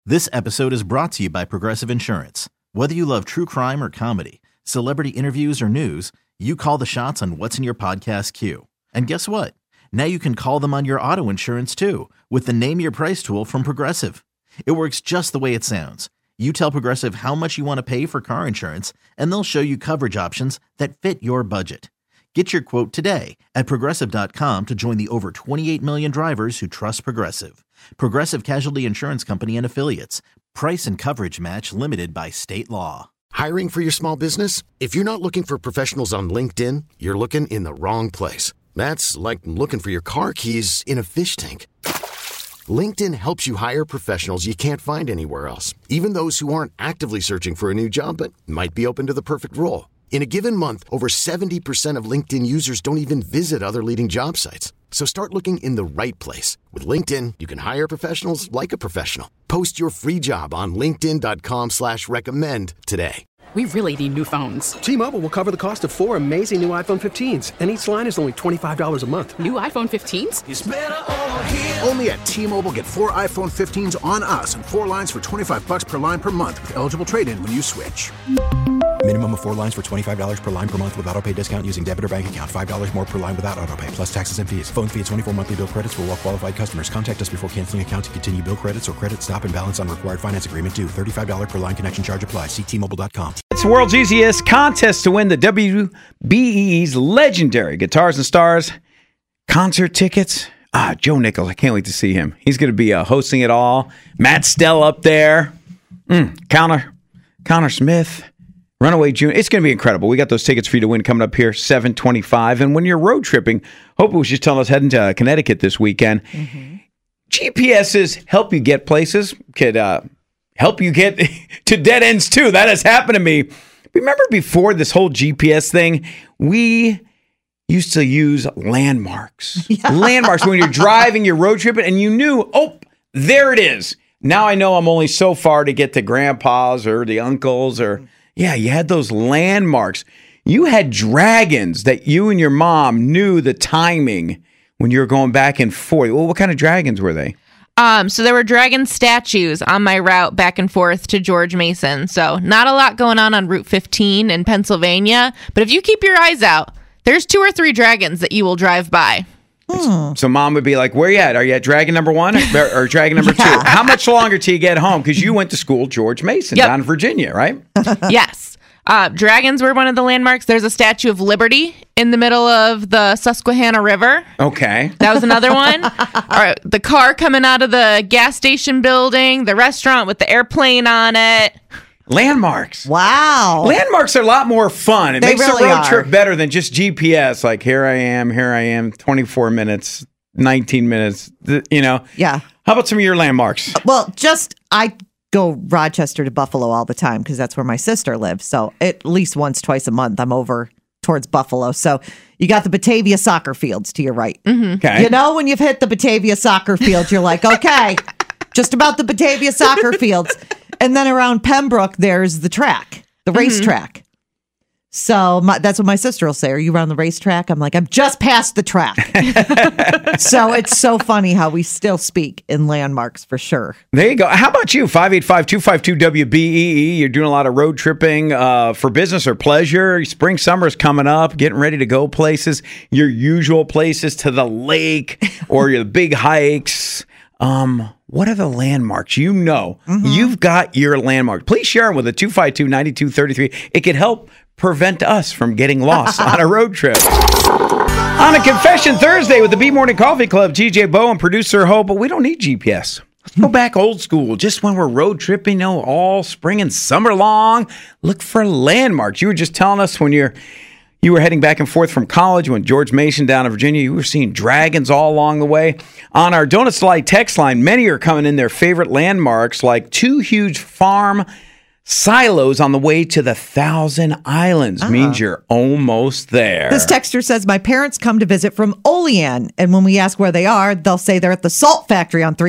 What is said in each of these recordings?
This episode is brought to you by Progressive Insurance. Whether you love true crime or comedy, celebrity interviews or news, you call the shots on what's in your podcast queue. And guess what? Now you can call them on your auto insurance too with the Name Your Price tool from Progressive. It works just the way it sounds. You tell Progressive how much you want to pay for car insurance, and they'll show you coverage options that fit your budget. Get your quote today at Progressive.com to join the over 28 million drivers who trust Progressive. Progressive Casualty Insurance Company and Affiliates. Price and coverage match limited by state law. Hiring for your small business? If you're not looking for professionals on LinkedIn, you're looking in the wrong place. That's like looking for your car keys in a fish tank. LinkedIn helps you hire professionals you can't find anywhere else, even those who aren't actively searching for a new job but might be open to the perfect role. In a given month, over 70% of LinkedIn users don't even visit other leading job sites. So start looking in the right place. With LinkedIn, you can hire professionals like a professional. Post your free job on linkedin.com/recommend today. We really need new phones. T-Mobile will cover the cost of 4 amazing new iPhone 15s, and each line is only $25 a month. New iPhone 15s? It's better over here. Only at T-Mobile, get 4 iPhone 15s on us and 4 lines for $25 per line per month with eligible trade-in when you switch. Minimum of 4 lines for $25 per line per month with autopay discount using debit or bank account. $5 more per line without autopay, plus taxes and fees. Phone fee at 24 monthly bill credits for well-qualified customers. Contact us before canceling account to continue bill credits or credit stop and balance on required finance agreement due. $35 per line connection charge applies. See T-Mobile.com. It's the world's easiest contest to win the WBEE's legendary Guitars and Stars concert tickets. Joe Nichols, I can't wait to see him. He's going to be hosting it all. Matt Stell up there. Connor Smith. Runaway June. It's going to be incredible. We got those tickets for you to win coming up here, 7/25. And when you're road tripping, Hope was just telling us heading to Connecticut this weekend. Mm-hmm. GPSs help you get places, could help you get to dead ends too. That has happened to me. Remember before this whole GPS thing, we used to use landmarks. Yeah. Landmarks when you're driving, you're road tripping, and you knew, there it is. Now I know I'm only so far to get to grandpa's or the uncle's or... Yeah, you had those landmarks. You had dragons that you and your mom knew the timing when you were going back and forth. Well, what kind of dragons were they? So there were dragon statues on my route back and forth to George Mason. So not a lot going on Route 15 in Pennsylvania. But if you keep your eyes out, there's 2 or 3 dragons that you will drive by. So mom would be like, where you at? Are you at dragon number 1 or dragon number 2? How much longer till you get home? Because you went to school George Mason down in Virginia, right? Yes. Dragons were one of the landmarks. There's a Statue of Liberty in the middle of the Susquehanna River. Okay. That was another one. All right, the car coming out of the gas station building, the restaurant with the airplane on it. Landmarks. Wow. Landmarks are a lot more fun. It makes really a road trip better than just GPS. Like, here I am, 24 minutes, 19 minutes, Yeah. How about some of your landmarks? Well, I go Rochester to Buffalo all the time because that's where my sister lives. So at least once, twice a month, I'm over towards Buffalo. So you got the Batavia soccer fields to your right. Mm-hmm. Okay. When you've hit the Batavia soccer fields, you're like, okay, just about the Batavia soccer fields. And then around Pembroke, there's the track, the racetrack. So that's what my sister will say. Are you around the racetrack? I'm like, I'm just past the track. So it's so funny how we still speak in landmarks for sure. There you go. How about you? 585-252-WBEE. You're doing a lot of road tripping for business or pleasure. Spring, summer's coming up, getting ready to go places. Your usual places to the lake or your big hikes. What are the landmarks? You've got your landmark. Please share them with a 252-9233. It could help prevent us from getting lost on a road trip. On a Confession Thursday with the B Morning Coffee Club, TJ Bowe and producer Hope, but we don't need GPS. Let's go back old school. Just when we're road tripping, all spring and summer long, look for landmarks. You were just telling us when you were heading back and forth from college, when George Mason down in Virginia, you were seeing dragons all along the way. On our Donuts Delight text line, many are coming in their favorite landmarks, like 2 huge farm silos on the way to the Thousand Islands. Means you're almost there. This texter says, my parents come to visit from Olean, and when we ask where they are, they'll say they're at the salt factory on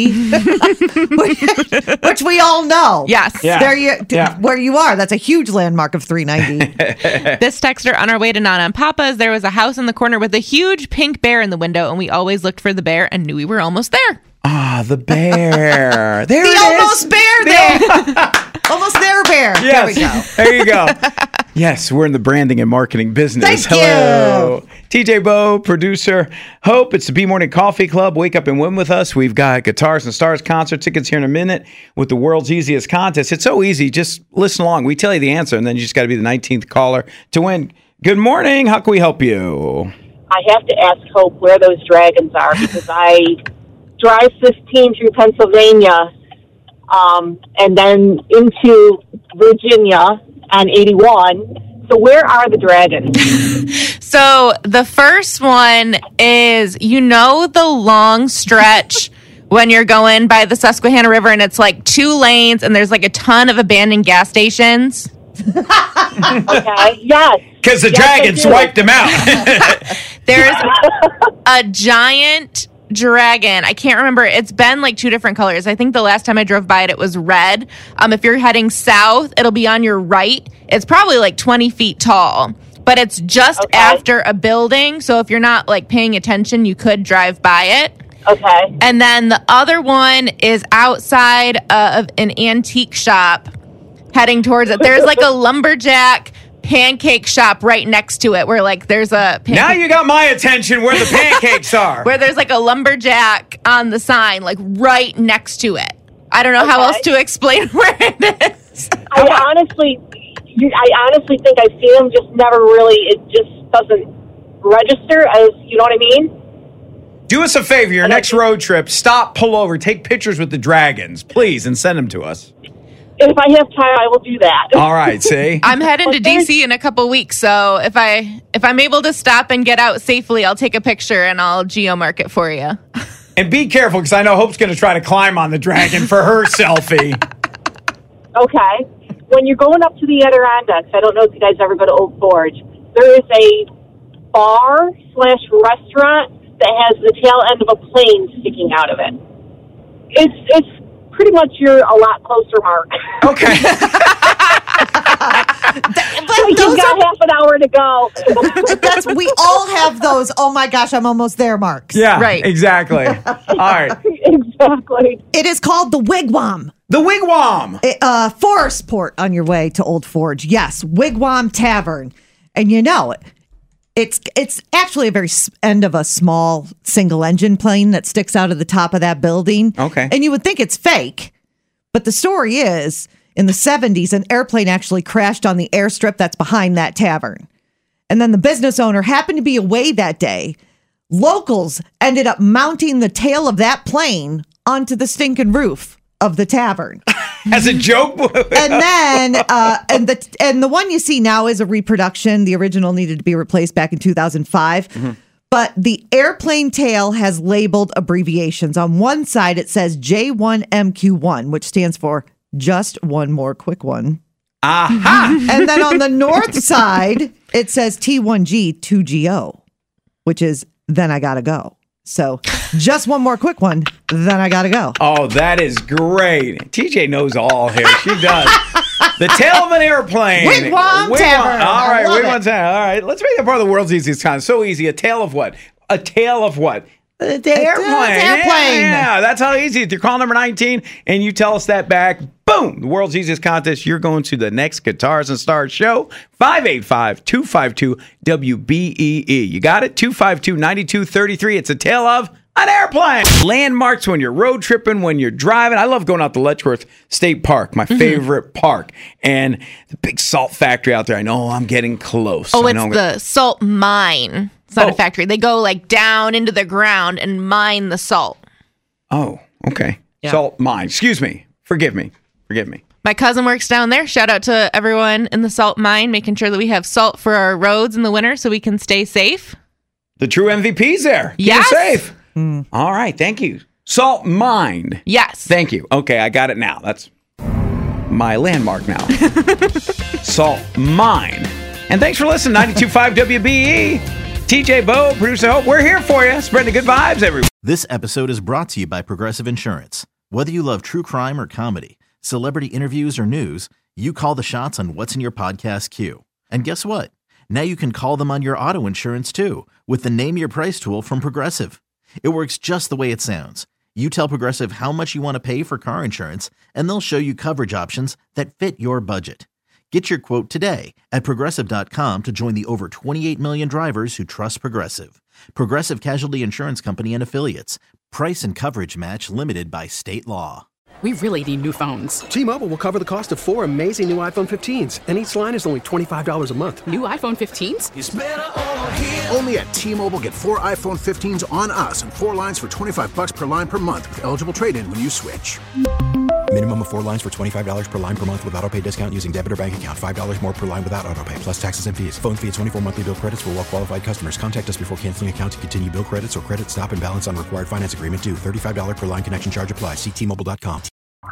390, which we all know. Yes. Yeah. Where you are. That's a huge landmark of 390. This texter, on our way to Nana and Papa's, there was a house in the corner with a huge pink bear in the window, and we always looked for the bear and knew we were almost there. Ah, the bear. There The it almost is. bear there. Almost there, bear. Yes. There we go. There you go. Yes, we're in the branding and marketing business. Thank Hello. TJ Bo, producer. Hope, it's the B Morning Coffee Club. Wake up and win with us. We've got Guitars and Stars concert tickets here in a minute with the world's easiest contest. It's so easy. Just listen along. We tell you the answer, and then you just got to be the 19th caller to win. Good morning. How can we help you? I have to ask Hope where those dragons are because I drive 15 through Pennsylvania and then into Virginia on 81. So where are the dragons? So the first one is, the long stretch when you're going by the Susquehanna River and it's like 2 lanes and there's like a ton of abandoned gas stations. Okay, yes. Because the dragons wiped them out. There's a giant dragon. I can't remember. It's been like 2 different colors. I think the last time I drove by it, it was red. If you're heading south, it'll be on your right. It's probably like 20 feet tall, but it's just after a building. So if you're not like paying attention, you could drive by it. Okay. And then the other one is outside of an antique shop heading towards it. There's like a lumberjack pancake shop right next to it where like there's a pancake. Now you got my attention where the pancakes are. Where there's like a lumberjack on the sign, like right next to it. I don't know how else to explain where it is. I honestly think I've seen them, just never really, it just doesn't register as, you know what I mean? Do us a favor, your next road trip, stop, pull over, take pictures with the dragons, please, and send them to us. If I have time, I will do that. All right, see? I'm heading to DC in a couple weeks, so if I'm able to stop and get out safely, I'll take a picture and I'll geomark it for you. And be careful, because I know Hope's going to try to climb on the dragon for her selfie. Okay. When you're going up to the Adirondacks, I don't know if you guys ever go to Old Forge, there is a bar/restaurant that has the tail end of a plane sticking out of it. It's pretty much you're a lot closer, Mark. Okay. You've got half an hour to go. We all have those. Oh my gosh, I'm almost there, marks. Yeah, right. Exactly. All right. Exactly. It is called the Wigwam. The Wigwam. Forestport on your way to Old Forge. Yes, Wigwam Tavern. And you know it. It's actually a very end of a small single engine plane that sticks out of the top of that building. Okay. And you would think it's fake. But the story is, in the 70s, an airplane actually crashed on the airstrip that's behind that tavern. And then the business owner happened to be away that day. Locals ended up mounting the tail of that plane onto the stinking roof of the tavern. As a joke? And then, and the one you see now is a reproduction. The original needed to be replaced back in 2005. Mm-hmm. But the airplane tail has labeled abbreviations. On one side, it says J1MQ1, which stands for just one more quick one. Aha! And then on the north side, it says T1G2GO, which is then I gotta go. So just one more quick one, then I gotta go. Oh, that is great. TJ knows all here. She does. The tail of an airplane. Wigwam Tavern. All right, Wigwam Tavern. All right, let's make that part of the world's easiest con. So easy. A tail of what? A tail of what? The airplane. Yeah, that's how easy. If you're call number 19 and you tell us that back, boom, the world's easiest contest. You're going to the next Guitars and Stars show, 585-252-WBEE. You got it? 252-9233. It's a tale of an airplane. Landmarks when you're road tripping, when you're driving. I love going out to Letchworth State Park, my favorite park. And the big salt factory out there. I know I'm getting close. Oh, it's the salt mine. It's not a factory. They go like down into the ground and mine the salt. Oh, okay. Yeah. Salt mine. Excuse me. Forgive me. My cousin works down there. Shout out to everyone in the salt mine, making sure that we have salt for our roads in the winter so we can stay safe. The true MVP's there. Yes. Keep it safe. All right. Thank you. Salt mine. Yes. Thank you. Okay. I got it now. my landmark now. Salt mine. And thanks for listening, 92.5 WBE. TJ Bo, producer Hope, we're here for you, spreading the good vibes everywhere. This episode is brought to you by Progressive Insurance. Whether you love true crime or comedy, celebrity interviews or news, you call the shots on what's in your podcast queue. And guess what? Now you can call them on your auto insurance too with the Name Your Price tool from Progressive. It works just the way it sounds. You tell Progressive how much you want to pay for car insurance, and they'll show you coverage options that fit your budget. Get your quote today at Progressive.com to join the over 28 million drivers who trust Progressive. Progressive Casualty Insurance Company and Affiliates. Price and coverage match limited by state law. We really need new phones. T-Mobile will cover the cost of 4 amazing new iPhone 15s, and each line is only $25 a month. New iPhone 15s? It's better over here. Only at T-Mobile, get 4 iPhone 15s on us and 4 lines for $25 per line per month with eligible trade-in when you switch. Minimum of 4 lines for $25 per line per month with autopay discount using debit or bank account. $5 more per line without autopay, plus taxes and fees. Phone fee at 24 monthly bill credits for well-qualified customers. Contact us before canceling account to continue bill credits or credit stop and balance on required finance agreement due. $35 per line connection charge applies. See T-Mobile.com.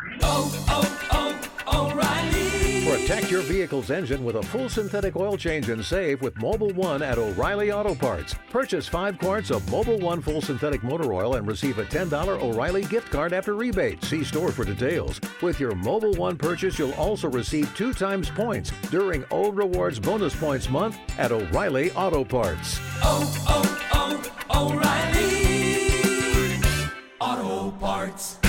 O'Reilly. Protect your vehicle's engine with a full synthetic oil change and save with Mobil 1 at O'Reilly Auto Parts. Purchase 5 quarts of Mobil 1 full synthetic motor oil and receive a $10 O'Reilly gift card after rebate. See store for details. With your Mobil 1 purchase, you'll also receive 2 times points during O Rewards Bonus Points Month at O'Reilly Auto Parts. O'Reilly Auto Parts.